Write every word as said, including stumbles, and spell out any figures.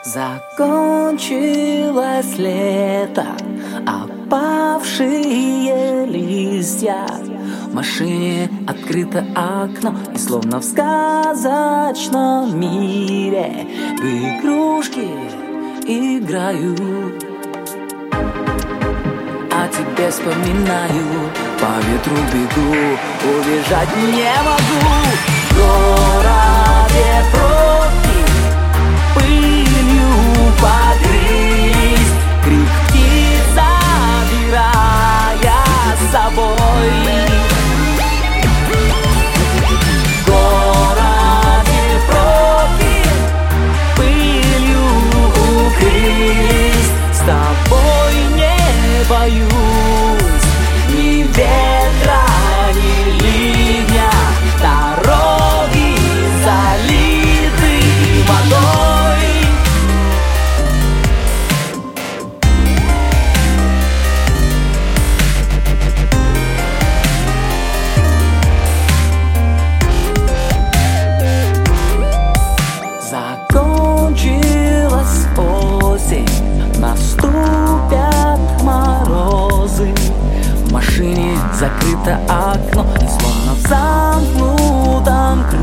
Закончилось лето, опавшие листья. В машине открыто окно, и словно в сказочном мире в игрушки играю. О тебе вспоминаю, по ветру бегу, убежать не могу. В городе пробки пылью покрылись, крик птиц забирая с собой. В городе пробки пылью укрылись, с тобой не боюсь ни ветра, ни ливня, дороги залиты водой. Закончилась осень, наступят морозы. В машине закрыто окно, и словно в замкнутом